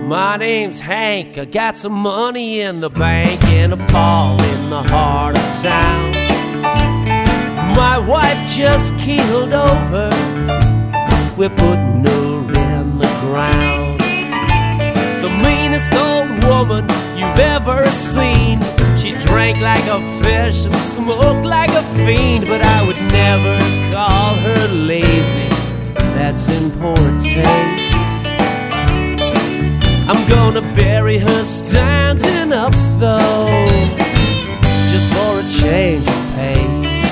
My name's Hank, I got some money in the bank and a ball in the heart of town. My wife just keeled over, we're putting her in the ground. The meanest old woman you've ever seen. She drank like a fish and smoked like a fiend, but I would never call her lazy, that's in poor taste. I'm gonna bury her standing up though, just for a change of pace.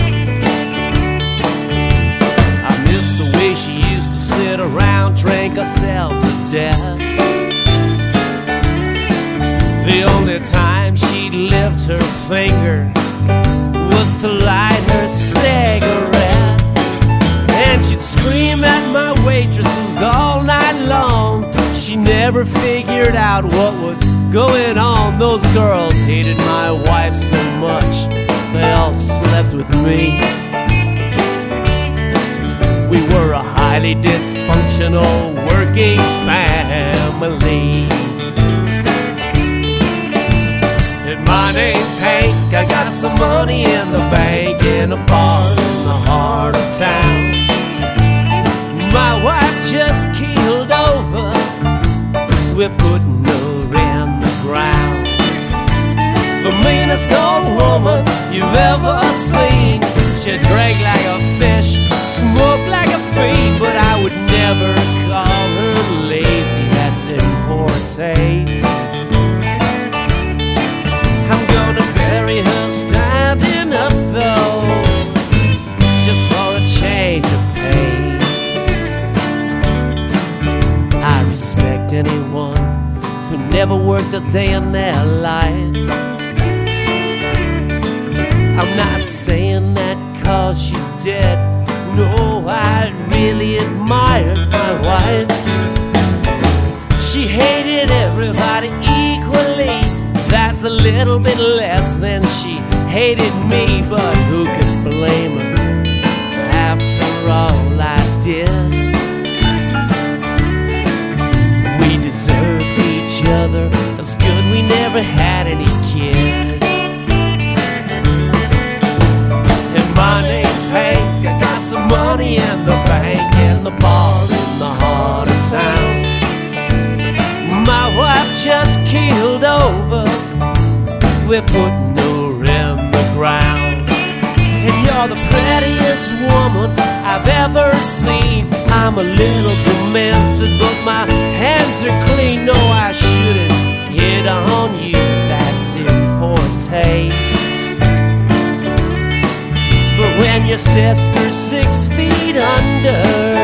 I miss the way she used to sit around, drank herself to death. The only time she'd lift her finger was to light her cigarette. And she'd scream at my waitresses all night long. She never figured out what was going on. Those girls hated my wife so much, they all slept with me. We were a highly dysfunctional working family. And my name's Hank, I got some money in the bank and a bar in the heart of town. My wife just keeled over, we're putting her in the ground. The meanest old woman you've ever seen. She drank like a fish, smoked like a fiend, but I would never call her lazy, that's in poor taste. I'm gonna bury her standing up though, just for a change of pace. I respect anyone who never worked a day in their life. I'm not saying that cause she's dead, no, I really admired my wife. She hated everybody equally, that's a little bit less than she hated me, but who could blame her after all I did? We deserved each other, it's good we never had any kids. And my name's Hank, I got some money in the bank and the bar in the heart of town. My wife just keeled over, we're putting her in the ground. And you're the prettiest woman I've ever seen. I'm a little demented, but my hands are clean. No, I shouldn't hit on you, that's in poor taste. But when your sister's 6 feet under,